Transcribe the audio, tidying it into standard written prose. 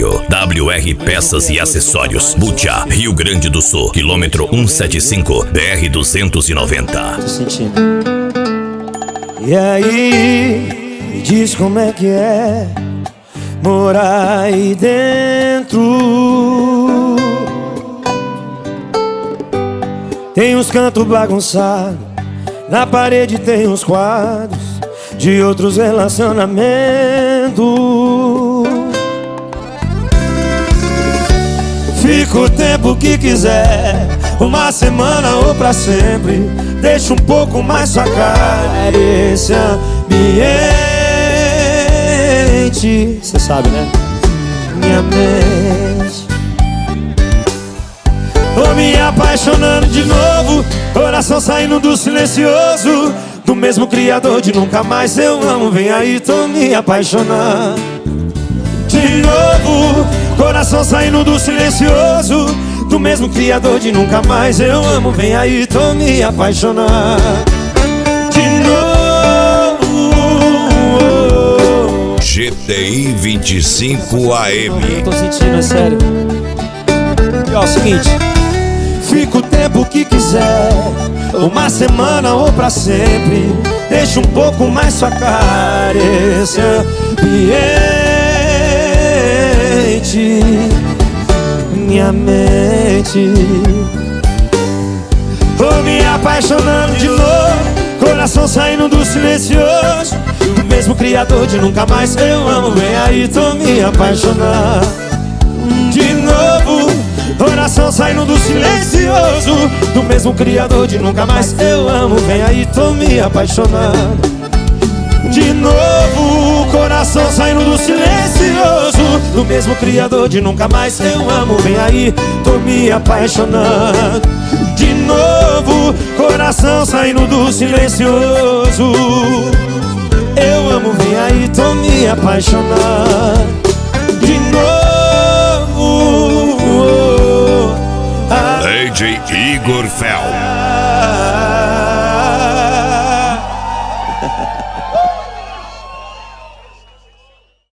Rosário. WR Peças e Acessórios, Butiá, Rio Grande do Sul, quilômetro 175, BR 290. Tô sentindo. E aí, me diz como é que é morar aí dentro. Tem uns cantos bagunçados, na parede tem uns quadros de outros relacionamentos. Fica o tempo que quiser, uma semana ou pra sempre. Deixa um pouco mais sua cara esse ambiente. Cê sabe, né? Minha mente. Tô me apaixonando de novo, coração saindo do silencioso, do mesmo criador de nunca mais eu amo. Vem aí, tô me apaixonando de novo, coração saindo do silencioso, do mesmo criador de nunca mais eu amo. Vem aí, tô me apaixonando de novo. GTI 25 AM. Eu tô sentindo, é sério. E ó, é o seguinte, fica o tempo que quiser, uma semana ou pra sempre. Deixa um pouco mais sua cara esse ambiente. Minha mente. Tô me apaixonando de novo, coração saindo do silencioso, do mesmo criador de nunca mais eu amo. Vem aí, tô me apaixonando de novo, coração saindo do silencioso, do mesmo criador de nunca mais eu amo. Vem aí, tô me apaixonando de novo, coração saindo do silencioso, do mesmo criador de nunca mais eu amo. Vem aí, tô me apaixonando de novo, coração saindo do silencioso. Eu amo, vem aí, tô me apaixonando de novo. DJ Igor Fel.